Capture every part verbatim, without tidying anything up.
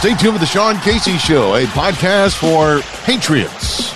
Stay tuned for the Sean Casey Show, a podcast for Patriots.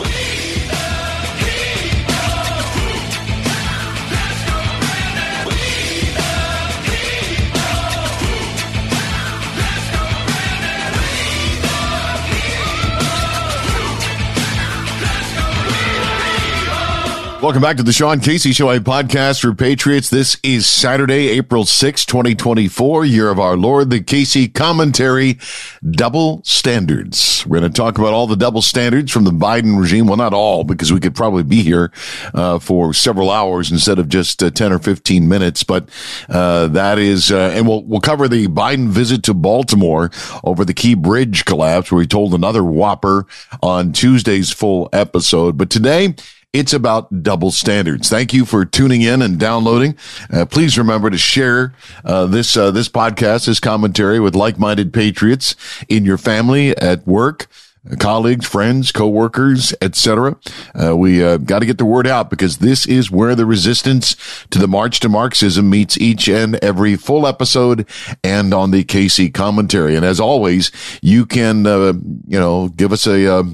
Welcome back to the Sean Casey Show, a podcast for Patriots. This is Saturday, April sixth, twenty twenty-four, year of our Lord, the Casey Commentary, Double Standards. We're going to talk about all the double standards from the Biden regime. Well, not all, because we could probably be here uh, for several hours instead of just uh, ten or fifteen minutes. But uh, that is, uh, and we'll, we'll cover the Biden visit to Baltimore over the Key Bridge collapse, where he told another whopper on Tuesday's full episode. But today, it's about double standards. Thank you for tuning in and downloading. Uh, please remember to share uh, this uh, this podcast, this commentary with like-minded patriots in your family, at work, colleagues, friends, coworkers, et cetera. Uh, we uh, got to get the word out, because this is where the resistance to the march to Marxism meets each and every full episode and on the Casey Commentary. And as always, you can uh, you know give us a uh,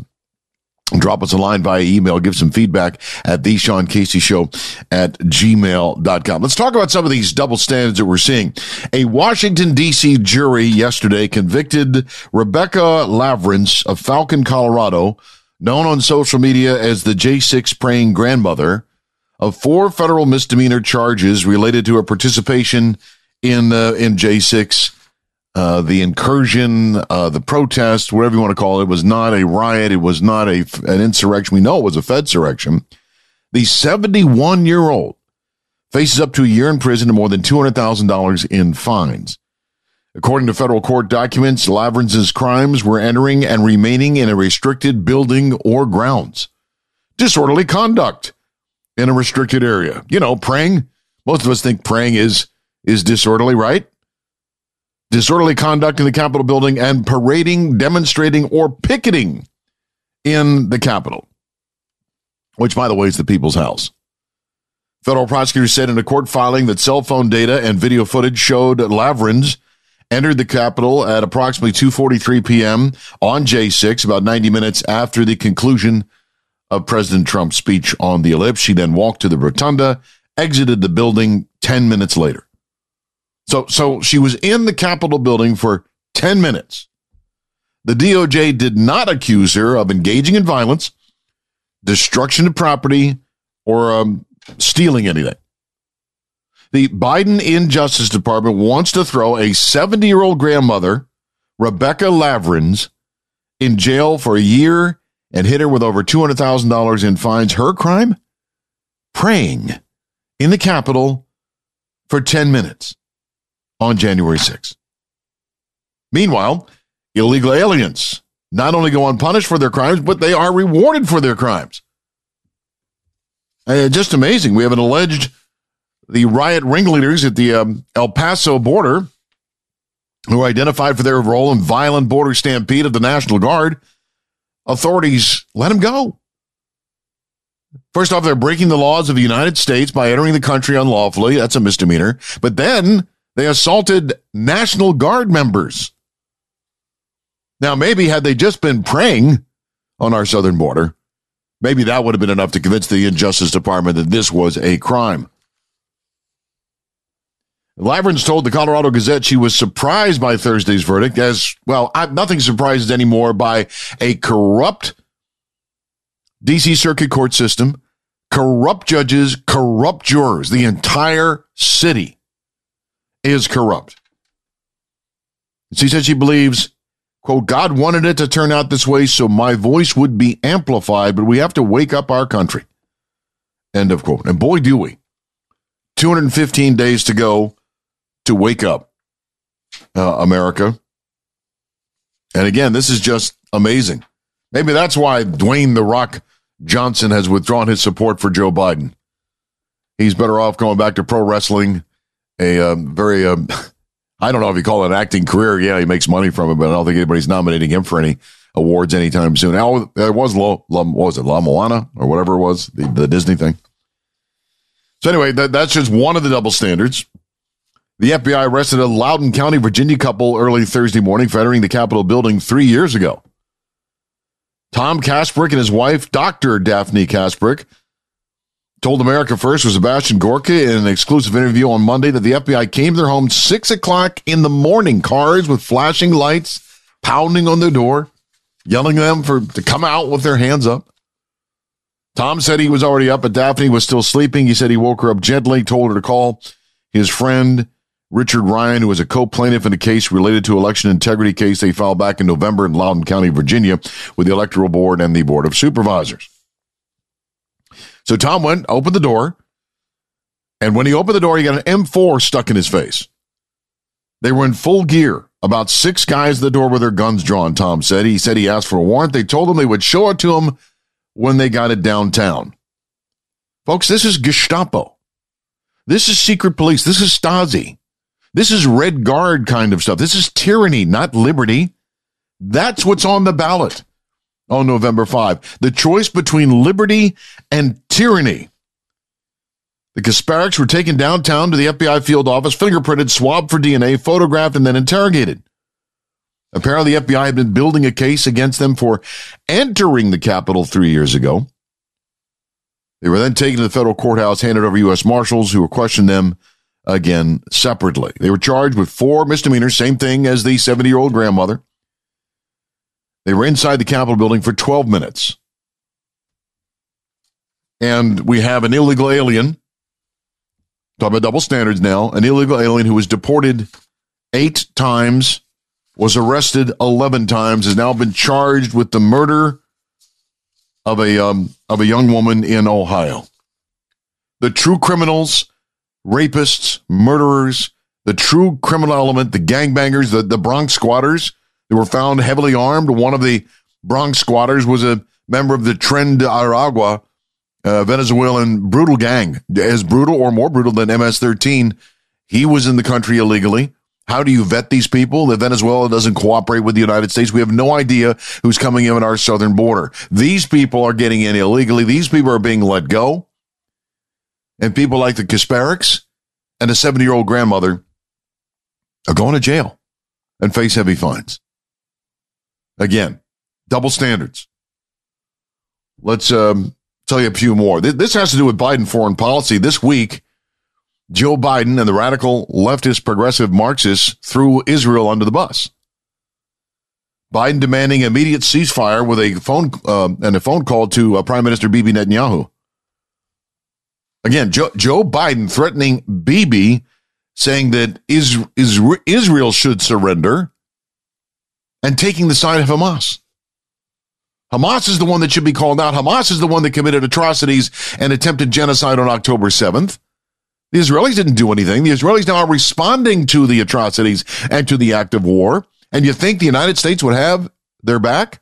Drop us a line via email, give some feedback at the Sean Casey Show at gmail dot com. Let's talk about some of these double standards that we're seeing. A Washington, D C jury yesterday convicted Rebecca Lavrins of Falcon, Colorado, known on social media as the J six praying grandmother, of four federal misdemeanor charges related to her participation in uh, in J six. Uh, the incursion, uh, the protest, whatever you want to call it, was not a riot. It was not a, an insurrection. We know it was a Fedsurrection. The seventy-one-year-old faces up to a year in prison and more than two hundred thousand dollars in fines. According to federal court documents, Lavrins's crimes were entering and remaining in a restricted building or grounds. Disorderly conduct in a restricted area. You know, praying. Most of us think praying is, is disorderly, right? Disorderly conduct in the Capitol building and parading, demonstrating, or picketing in the Capitol, which, by the way, is the people's house. Federal prosecutors said in a court filing that cell phone data and video footage showed Lavrins entered the Capitol at approximately two forty-three p.m. on J six, about ninety minutes after the conclusion of President Trump's speech on the ellipse. She then walked to the rotunda, exited the building ten minutes later. So, so she was in the Capitol building for ten minutes. The D O J did not accuse her of engaging in violence, destruction of property, or um, stealing anything. The Biden Injustice Department wants to throw a seventy-year-old grandmother, Rebecca Lavrins, in jail for a year and hit her with over two hundred thousand dollars in fines. Her crime? Praying in the Capitol for ten minutes. On January sixth. Meanwhile, illegal aliens not only go unpunished for their crimes, but they are rewarded for their crimes. Uh, just amazing. We have an alleged, the riot ringleaders at the um, El Paso border, who were identified for their role in violent border stampede of the National Guard. Authorities let them go. First off, they're breaking the laws of the United States by entering the country unlawfully. That's a misdemeanor. But then they assaulted National Guard members. Now, maybe had they just been praying on our southern border, maybe that would have been enough to convince the Injustice Department that this was a crime. Lavrins told the Colorado Gazette she was surprised by Thursday's verdict, as, well, nothing surprises anymore by a corrupt D C Circuit Court system, corrupt judges, corrupt jurors. The entire city is corrupt. She said she believes, quote, God wanted it to turn out this way so my voice would be amplified, but we have to wake up our country. End of quote. And boy, do we. two hundred fifteen days to go to wake up, uh, America. And again, this is just amazing. Maybe that's why Dwayne "The Rock" Johnson has withdrawn his support for Joe Biden. He's better off going back to pro wrestling. A um, very, um, I don't know if you call it an acting career. Yeah, he makes money from it, but I don't think anybody's nominating him for any awards anytime soon. Now, there was, Lo, La, what was it, La Moana or whatever it was, the, the Disney thing. So anyway, that, that's just one of the double standards. The F B I arrested a Loudoun County, Virginia couple early Thursday morning for entering the Capitol building three years ago. Tom Kasprick and his wife, Doctor Daphne Kasprick, told America First with Sebastian Gorka in an exclusive interview on Monday that the F B I came to their home six o'clock in the morning, cars with flashing lights, pounding on their door, yelling at them for to come out with their hands up. Tom said he was already up, but Daphne was still sleeping. He said he woke her up gently, told her to call his friend Richard Ryan, who was a co-plaintiff in a case related to election integrity case they filed back in November in Loudoun County, Virginia, with the Electoral Board and the Board of Supervisors. So Tom went, opened the door, and when he opened the door, he got an M four stuck in his face. They were in full gear. About six guys at the door with their guns drawn, Tom said. He said he asked for a warrant. They told him they would show it to him when they got it downtown. Folks, this is Gestapo. This is secret police. This is Stasi. This is Red Guard kind of stuff. This is tyranny, not liberty. That's what's on the ballot on November fifth. The choice between liberty and tyranny. The Kaspareks were taken downtown to the F B I field office, fingerprinted, swabbed for D N A, photographed, and then interrogated. Apparently, the F B I had been building a case against them for entering the Capitol three years ago. They were then taken to the federal courthouse, handed over to U S Marshals, who questioned them again separately. They were charged with four misdemeanors, same thing as the seventy-year-old grandmother. They were inside the Capitol building for twelve minutes. And we have an illegal alien, talking about double standards now, an illegal alien who was deported eight times, was arrested eleven times, has now been charged with the murder of a um, of a young woman in Ohio. The true criminals, rapists, murderers, the true criminal element, the gangbangers, the, the Bronx squatters, they were found heavily armed. One of the Bronx squatters was a member of the Tren de Aragua, uh, Venezuelan brutal gang, as brutal or more brutal than M S thirteen. He was in the country illegally. How do you vet these people? If Venezuela doesn't cooperate with the United States, we have no idea who's coming in on our southern border. These people are getting in illegally. These people are being let go. And people like the Kaspareks and a seventy-year-old grandmother are going to jail and face heavy fines. Again, double standards. Let's um, tell you a few more. This has to do with Biden foreign policy. This week, Joe Biden and the radical leftist progressive Marxists threw Israel under the bus. Biden demanding immediate ceasefire with a phone uh, and a phone call to uh, Prime Minister Bibi Netanyahu. Again, Joe, Joe Biden threatening Bibi, saying that is, is, Israel should surrender, and taking the side of Hamas. Hamas is the one that should be called out. Hamas is the one that committed atrocities and attempted genocide on October seventh. The Israelis didn't do anything. The Israelis now are responding to the atrocities and to the act of war. And you think the United States would have their back?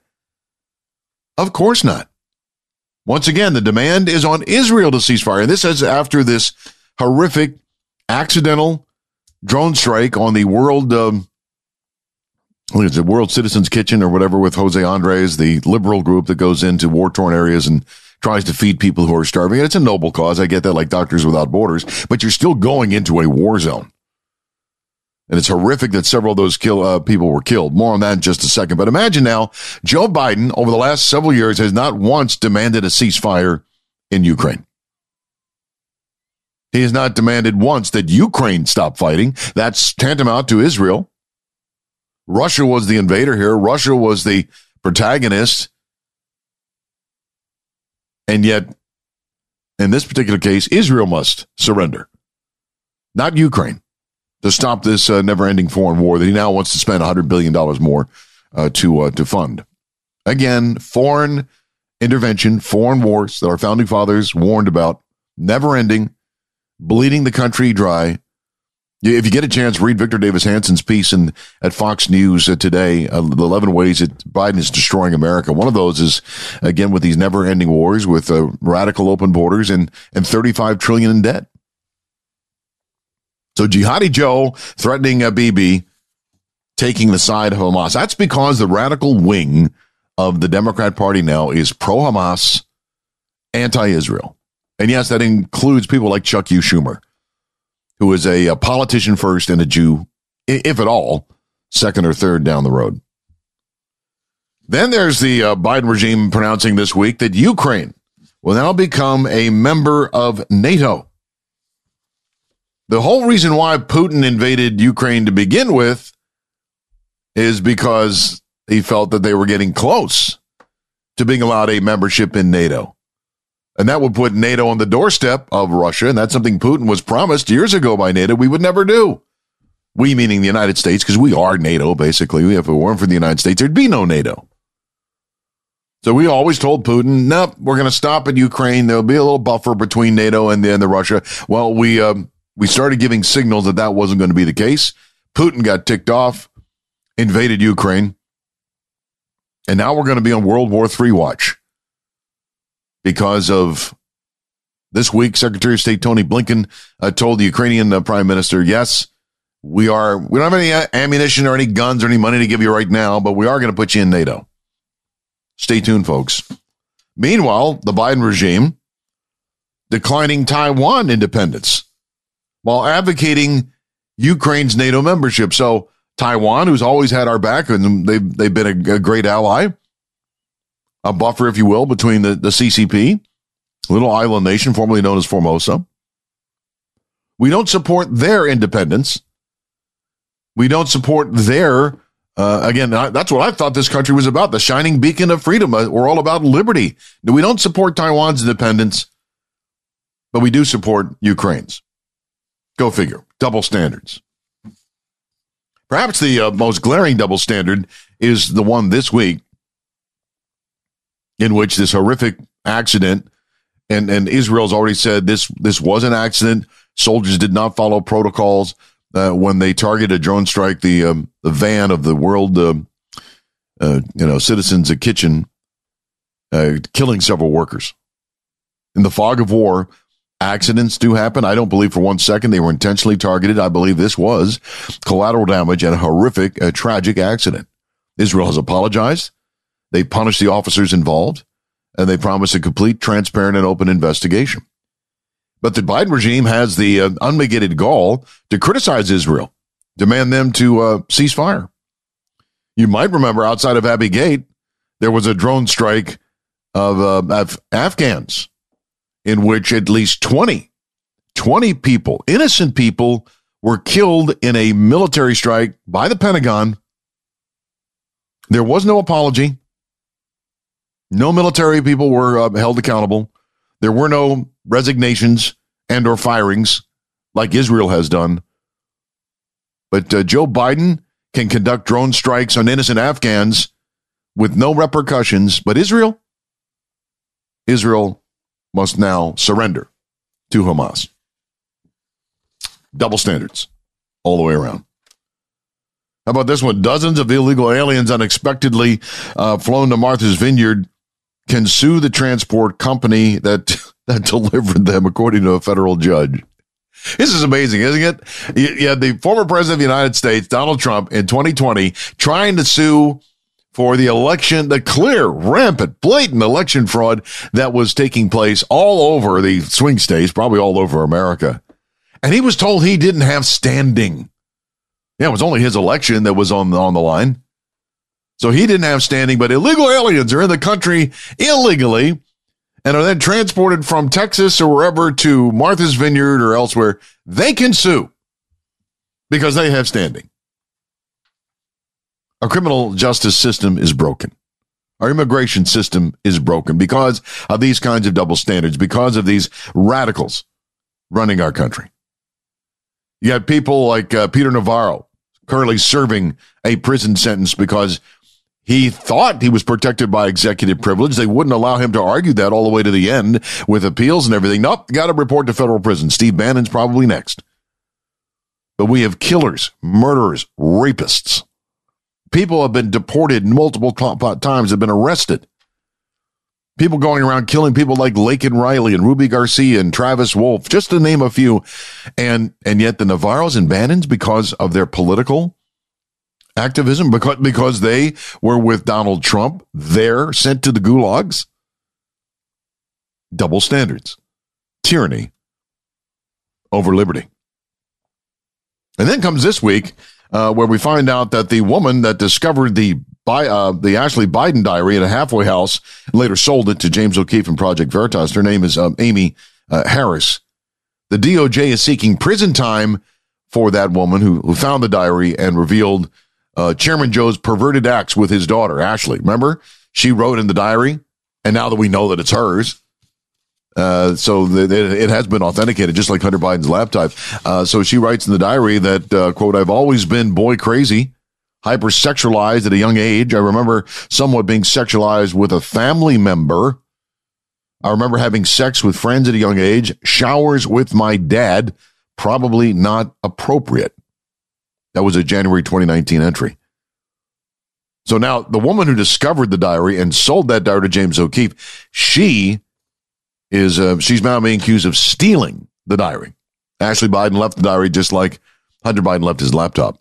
Of course not. Once again, the demand is on Israel to cease fire. And this is after this horrific accidental drone strike on the World, um, what is it, World Citizens Kitchen or whatever with Jose Andres, the liberal group that goes into war-torn areas and tries to feed people who are starving. And it's a noble cause. I get that, like Doctors Without Borders, but you're still going into a war zone. And it's horrific that several of those kill, uh, people were killed. More on that in just a second. But imagine now, Joe Biden, over the last several years, has not once demanded a ceasefire in Ukraine. He has not demanded once that Ukraine stop fighting. That's tantamount to Israel. Russia was the invader here. Russia was the protagonist. And yet, in this particular case, Israel must surrender, not Ukraine, to stop this uh, never-ending foreign war that he now wants to spend one hundred billion dollars more uh, to uh, to fund. Again, foreign intervention, foreign wars that our founding fathers warned about, never-ending, bleeding the country dry. If you get a chance, read Victor Davis Hanson's piece in, at Fox News uh, today, uh, the eleven ways that Biden is destroying America. One of those is, again, with these never-ending wars, with uh, radical open borders and, and thirty-five trillion dollars in debt. So Jihadi Joe threatening uh, Bibi, taking the side of Hamas. That's because the radical wing of the Democrat Party now is pro-Hamas, anti-Israel. And yes, that includes people like Chuck U. Schumer, who is a, a politician first and a Jew, if at all, second or third down the road. Then there's the uh, Biden regime pronouncing this week that Ukraine will now become a member of NATO. The whole reason why Putin invaded Ukraine to begin with is because he felt that they were getting close to being allowed a membership in NATO. And that would put NATO on the doorstep of Russia, and that's something Putin was promised years ago by NATO we would never do. We meaning the United States, because we are NATO, basically. If it weren't for the United States, there'd be no NATO. So we always told Putin, nope, we're going to stop at Ukraine. There'll be a little buffer between NATO and the, and the Russia. Well, we um, we started giving signals that that wasn't going to be the case. Putin got ticked off, invaded Ukraine, and now we're going to be on World War Three watch because of this week. Secretary of State Tony Blinken uh, told the Ukrainian uh, Prime Minister, yes, we are. We don't have any uh, ammunition or any guns or any money to give you right now, but we are going to put you in NATO. Stay tuned, folks. Meanwhile, the Biden regime declining Taiwan independence while advocating Ukraine's NATO membership. So Taiwan, who's always had our back, and they've, they've been a, a great ally, a buffer, if you will, between the, the C C P, little island nation formerly known as Formosa. We don't support their independence. We don't support their Uh, again, I, that's what I thought this country was about, the shining beacon of freedom. Uh, we're all about liberty. We don't support Taiwan's independence, but we do support Ukraine's. Go figure. Double standards. Perhaps the uh, most glaring double standard is the one this week in which this horrific accident, and, and Israel's already said this, this was an accident. Soldiers did not follow protocols. Uh, when they targeted a drone strike, the um, the van of the World, uh, uh, you know, Citizens Kitchen, uh, killing several workers. In the fog of war, accidents do happen. I don't believe for one second they were intentionally targeted. I believe this was collateral damage and a horrific, uh, tragic accident. Israel has apologized. They punished the officers involved, and they promised a complete, transparent, and open investigation. But the Biden regime has the uh, unmitigated gall to criticize Israel, demand them to uh, cease fire. You might remember outside of Abbey Gate, there was a drone strike of, uh, of Afghans in which at least twenty, twenty people, innocent people, were killed in a military strike by the Pentagon. There was no apology. No military people were uh, held accountable. There were no resignations and or firings like Israel has done. But uh, Joe Biden can conduct drone strikes on innocent Afghans with no repercussions. But Israel, Israel must now surrender to Hamas. Double standards all the way around. How about this one? Dozens of illegal aliens unexpectedly uh, flown to Martha's Vineyard can sue the transport company that that delivered them, according to a federal judge. This is amazing, isn't it? You had the former president of the United States, Donald Trump, in twenty twenty, trying to sue for the election, the clear, rampant, blatant election fraud that was taking place all over the swing states, probably all over America. And he was told he didn't have standing. Yeah, it was only his election that was on, on the line. So he didn't have standing, but illegal aliens are in the country illegally and are then transported from Texas or wherever to Martha's Vineyard or elsewhere. They can sue because they have standing. Our criminal justice system is broken. Our immigration system is broken because of these kinds of double standards, because of these radicals running our country. You had people like uh, Peter Navarro currently serving a prison sentence because he thought he was protected by executive privilege. They wouldn't allow him to argue that all the way to the end with appeals and everything. Nope, got to report to federal prison. Steve Bannon's probably next. But we have killers, murderers, rapists. People have been deported multiple times, have been arrested. People going around killing people like Laken Riley and Ruby Garcia and Travis Wolf, just to name a few. And and yet the Navarros and Bannons, because of their political activism, because, because they were with Donald Trump, they're sent to the gulags. Double standards. Tyranny over liberty. And then comes this week, uh, where we find out that the woman that discovered the By, uh, the Ashley Biden diary at a halfway house, and later sold it to James O'Keefe and Project Veritas. Her name is um, Amy uh, Harris. The D O J is seeking prison time for that woman who, who found the diary and revealed uh, Chairman Joe's perverted acts with his daughter, Ashley. Remember? She wrote in the diary, and now that we know that it's hers, uh, so the, it, it has been authenticated, just like Hunter Biden's laptop. Uh, so she writes in the diary that, uh, quote, I've always been boy crazy, hypersexualized at a young age. I remember somewhat being sexualized with a family member. I remember having sex with friends at a young age. Showers with my dad, probably not appropriate. That was a January twenty nineteen entry. So now the woman who discovered the diary and sold that diary to James O'Keefe, she is, uh, she's now being accused of stealing the diary. Ashley Biden left the diary just like Hunter Biden left his laptop.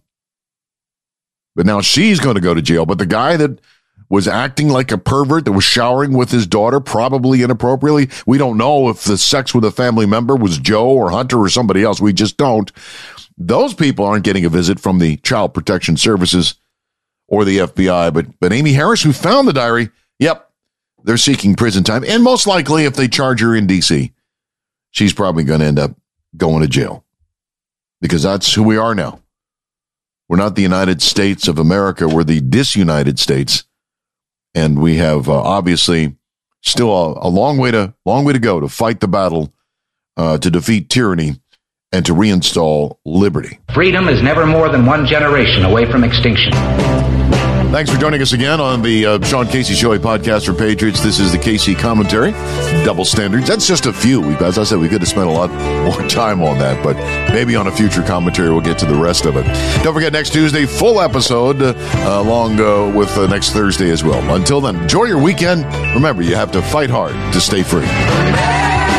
But now she's going to go to jail. But the guy that was acting like a pervert, that was showering with his daughter, probably inappropriately, we don't know if the sex with a family member was Joe or Hunter or somebody else. We just don't. Those people aren't getting a visit from the Child Protection Services or the F B I. But, but Amy Harris, who found the diary, yep, they're seeking prison time. And most likely, if they charge her in D C, she's probably going to end up going to jail. Because that's who we are now. We're not the United States of America. We're the disunited states. And we have uh, obviously still a, a long way to long way to go to fight the battle uh, to defeat tyranny and to reinstall liberty. Freedom is never more than one generation away from extinction. Thanks for joining us again on the uh, Sean Casey Show, a podcast for Patriots. This is the K C Commentary, Double Standards. That's just a few. We, as I said, we could have spent a lot more time on that, but maybe on a future commentary we'll get to the rest of it. Don't forget, next Tuesday, full episode, uh, along uh, with uh, next Thursday as well. Until then, enjoy your weekend. Remember, you have to fight hard to stay free.